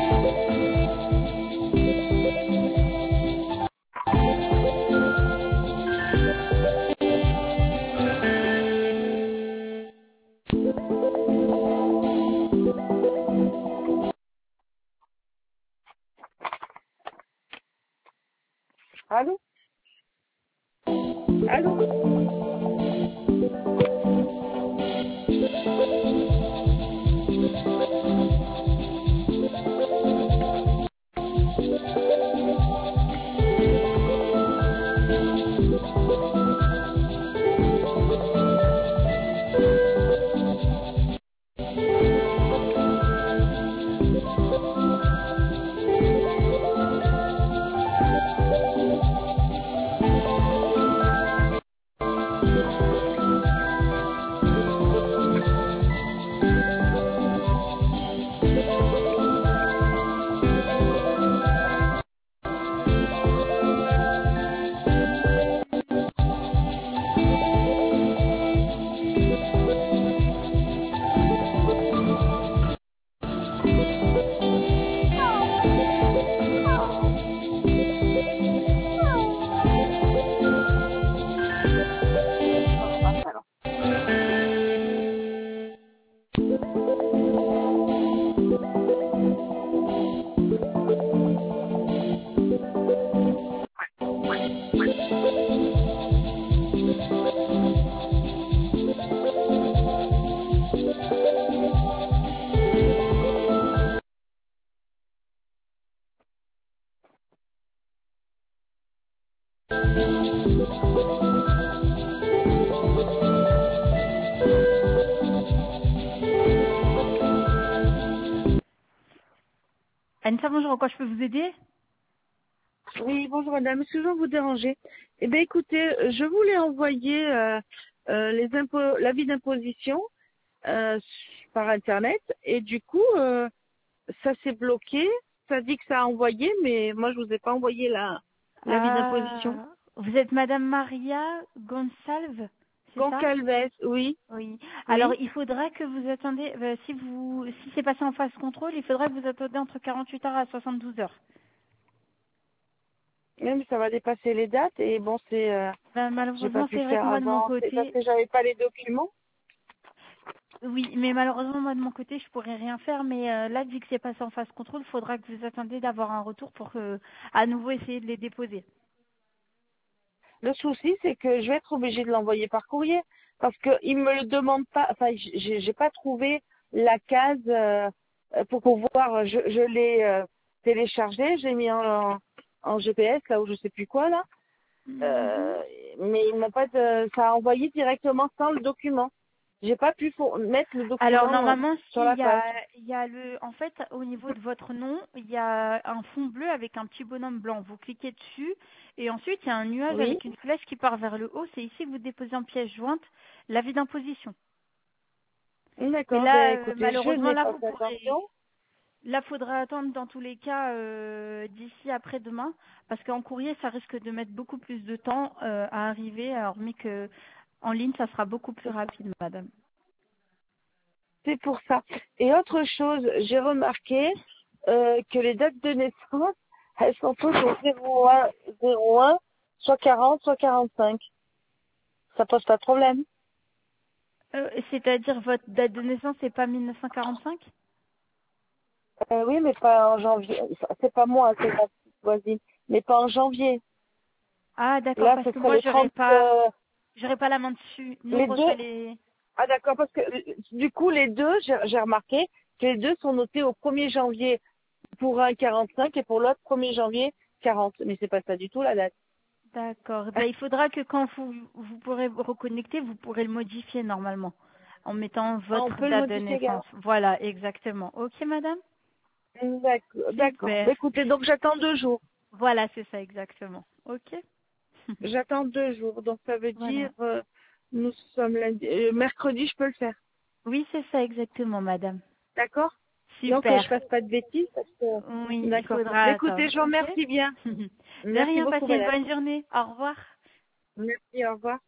Allô? Allô? Anissa, bonjour, en quoi je peux vous aider? Oui, bonjour madame, excusez-moi de vous déranger. Eh bien écoutez, je voulais envoyer l'avis d'imposition par internet et du coup ça s'est bloqué. Ça dit que ça a envoyé, mais moi je vous ai pas envoyé l'avis d'imposition. Vous êtes Madame Maria Gonçalves, c'est ça? Goncalves, oui, Oui. Alors, oui. il faudra que vous attendez, si c'est passé en phase contrôle, il faudra que vous attendiez entre 48 heures à 72 heures. Même ça va dépasser les dates et bon j'ai pas Malheureusement, pu c'est vrai que faire moi de mon avant. C'est parce côté, que j'avais pas les documents. oui, mais malheureusement, moi de mon côté, je pourrais rien faire. Mais là, vu que c'est passé en phase contrôle, il faudra que vous attendiez d'avoir un retour pour à nouveau essayer de les déposer. Le souci, c'est que je vais être obligée de l'envoyer par courrier parce qu'ils me le demandent pas. Enfin, j'ai pas trouvé la case pour pouvoir. Je l'ai téléchargé, j'ai mis en GPS là où je sais plus quoi là. Mhm. Euh, mais ils m'ont pas. Ça a envoyé directement sans le document. J'ai pas pu mettre le Alors document normalement, sur la page. il y a en fait, au niveau de votre nom, il y a un fond bleu avec un petit bonhomme blanc. Vous cliquez dessus et ensuite il y a un nuage Oui. avec une flèche qui part vers le haut. C'est ici que vous déposez en pièce jointe l'avis d'imposition. Mais D'accord. Ben là, écoutez, je malheureusement, n'ai pas fait attention. là, faudra attendre dans tous les cas d'ici après-demain, parce qu'en courrier, ça risque de mettre beaucoup plus de temps à arriver, alors mais que en ligne, ça sera beaucoup plus rapide, madame. C'est pour ça. Et autre chose, j'ai remarqué que les dates de naissance, elles sont toutes au 01, soit 40, soit 45. Ça pose pas de problème. C'est-à-dire votre date de naissance, c'est pas 1945? Oui, mais pas en janvier. C'est pas moi, c'est ma petite voisine. Mais pas en janvier. Ah, d'accord, Là, parce ce que serait moi, les 30. j'aurais pas la main dessus. Nous, on Les deux. reçoit les... Ah d'accord, parce que du coup, les deux, j'ai remarqué que les deux sont notés au 1er janvier pour un 45 et pour l'autre 1er janvier 40. Mais c'est pas ça du tout la date. D'accord. Ben, il faudra que quand vous pourrez vous reconnecter, vous pourrez le modifier normalement, en mettant Ah, on votre peut le date de modifier naissance. également. Voilà, exactement. Ok, madame? D'accord, d'accord. Super. Bah, écoutez, donc j'attends 2 jours. Voilà, c'est ça exactement. Ok. J'attends 2 jours. Donc ça veut dire, Voilà. nous sommes lundi, mercredi, je peux le faire. Oui, c'est ça exactement, madame. D'accord? Donc je Super. fasse pas de bêtises parce que. Oui, il D'accord. faudra Bah, attendre. écoutez, je vous Ok. remercie bien. De Merci rien, beaucoup, passez une madame. bonne journée. Au revoir. Merci, au revoir.